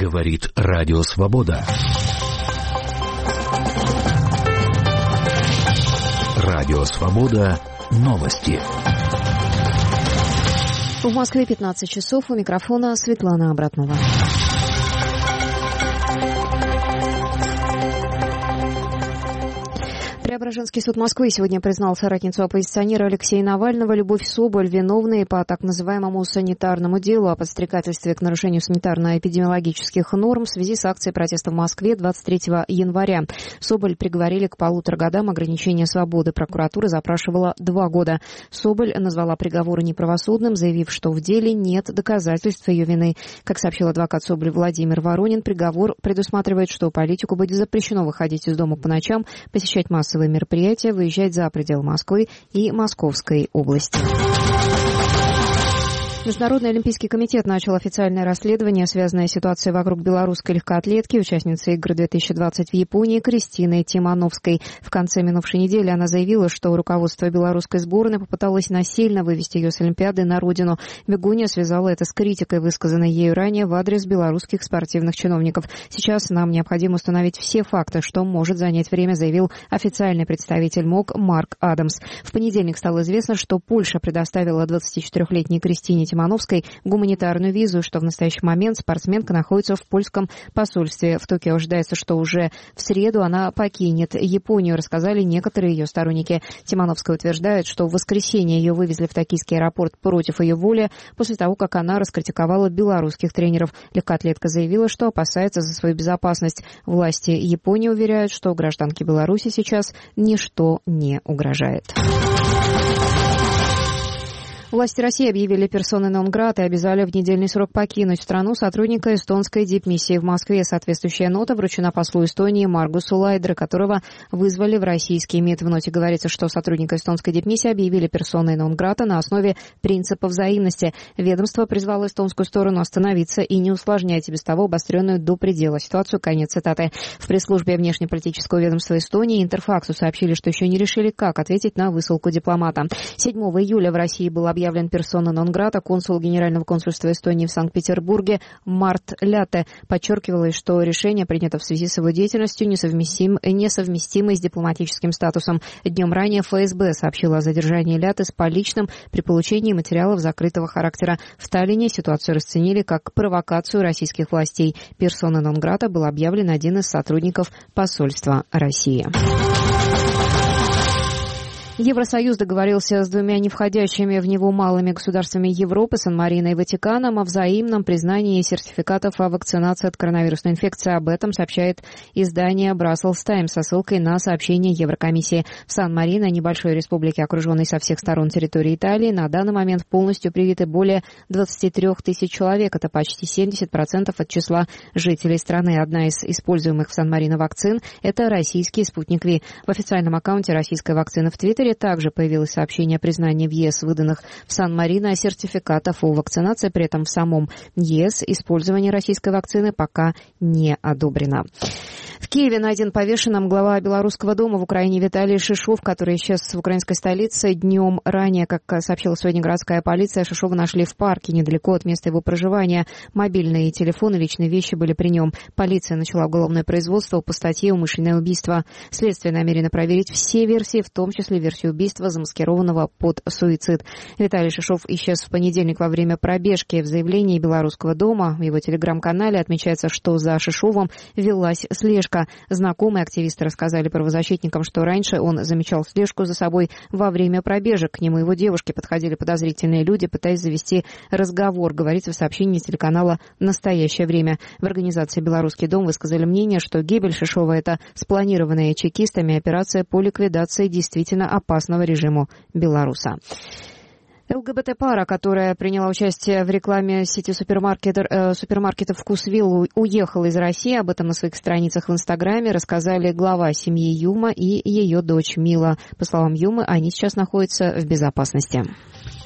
Говорит Радио Свобода. Радио Свобода. Новости. В Москве 15 часов. У микрофона Светлана Абратнова. Преображенский суд Москвы сегодня признал соратницу оппозиционера Алексея Навального Любовь Соболь виновной по так называемому санитарному делу о подстрекательстве к нарушению санитарно-эпидемиологических норм в связи с акцией протеста в Москве 23 января. Соболь приговорили к 1,5 годам ограничения свободы. Прокуратура запрашивала 2 года. Соболь назвала приговор неправосудным, заявив, что в деле нет доказательств ее вины. Как сообщил адвокат Соболь Владимир Воронин, приговор предусматривает, что политику будет запрещено выходить из дома по ночам, посещать массовые мероприятия, выезжать за пределы Москвы и Московской области. Международный олимпийский комитет начал официальное расследование, связанное с ситуацией вокруг белорусской легкоатлетки, участницы игр 2020 в Японии Кристины Тимановской. В конце минувшей недели она заявила, что руководство белорусской сборной попыталось насильно вывести ее с Олимпиады на родину. Бегунья связала это с критикой, высказанной ею ранее в адрес белорусских спортивных чиновников. Сейчас нам необходимо установить все факты, что может занять время, заявил официальный представитель МОК Марк Адамс. В понедельник стало известно, что Польша предоставила 24-летней Кристине Тимановской гуманитарную визу, что в настоящий момент спортсменка находится в польском посольстве. В Токио ожидается, что уже в среду она покинет Японию, рассказали некоторые ее сторонники. Тимановская утверждает, что в воскресенье ее вывезли в токийский аэропорт против ее воли после того, как она раскритиковала белорусских тренеров. Легкоатлетка заявила, что опасается за свою безопасность. Власти Японии уверяют, что гражданке Беларуси сейчас ничто не угрожает. Власти России объявили персоной нон-грата и обязали в недельный срок покинуть страну сотрудника эстонской дипмиссии в Москве. Соответствующая нота вручена послу Эстонии Маргусу Лайдре, которого вызвали в российский МИД. В ноте говорится, что сотрудника эстонской дипмиссии объявили персоной нон-грата на основе принципа взаимности. Ведомство призвало эстонскую сторону остановиться и не усложнять и без того обостренную до предела ситуацию. Конец цитаты. В пресс-службе внешнеполитического ведомства Эстонии Интерфаксу сообщили, что еще не решили, как ответить на высылку дипломата. 7 июля в России был объявлен персона нон-грата консул Генерального консульства Эстонии в Санкт-Петербурге Март Ляте. Подчеркивалось, что решение принято в связи с его деятельностью, несовместимой с дипломатическим статусом. Днем ранее ФСБ сообщила о задержании Ляте с поличным при получении материалов закрытого характера. В Таллине ситуацию расценили как провокацию российских властей. Персона нон-грата был объявлен один из сотрудников посольства России. Евросоюз договорился с 2 не входящими в него малыми государствами Европы, Сан-Марино и Ватиканом, о взаимном признании сертификатов о вакцинации от коронавирусной инфекции. Об этом сообщает издание Brussels Times со ссылкой на сообщение Еврокомиссии. В Сан-Марино, небольшой республике, окруженной со всех сторон территории Италии, на данный момент полностью привиты более 23 тысяч человек. Это почти 70% от числа жителей страны. Одна из используемых в Сан-Марино вакцин – это российский «Спутник Ви». В официальном аккаунте российской вакцины в Твиттере также появилось сообщение о признании в ЕС выданных в Сан-Марино сертификатов о вакцинации. При этом в самом ЕС использование российской вакцины пока не одобрено. В Киеве найден повешенным глава Белорусского дома в Украине Виталий Шишов, который исчез в украинской столице днем ранее. Как сообщила сегодня городская полиция, Шишова нашли в парке недалеко от места его проживания. Мобильные телефоны, личные вещи были при нем. Полиция начала уголовное производство по статье «Умышленное убийство». Следствие намерено проверить все версии, в том числе версию убийства, замаскированного под суицид. Виталий Шишов исчез в понедельник во время пробежки. В заявлении Белорусского дома в его телеграм-канале отмечается, что за Шишовым велась слежка. Знакомые активисты рассказали правозащитникам, что раньше он замечал слежку за собой во время пробежек. К нему и его девушке подходили подозрительные люди, пытаясь завести разговор, говорится в сообщении телеканала «Настоящее время». В организации «Белорусский дом» высказали мнение, что гибель Шишова – это спланированная чекистами операция по ликвидации действительно опасного режиму белоруса. ЛГБТ-пара, которая приняла участие в рекламе сети супермаркетов «Вкусвилл», уехала из России. Об этом на своих страницах в Инстаграме рассказали глава семьи Юма и ее дочь Мила. По словам Юмы, они сейчас находятся в безопасности.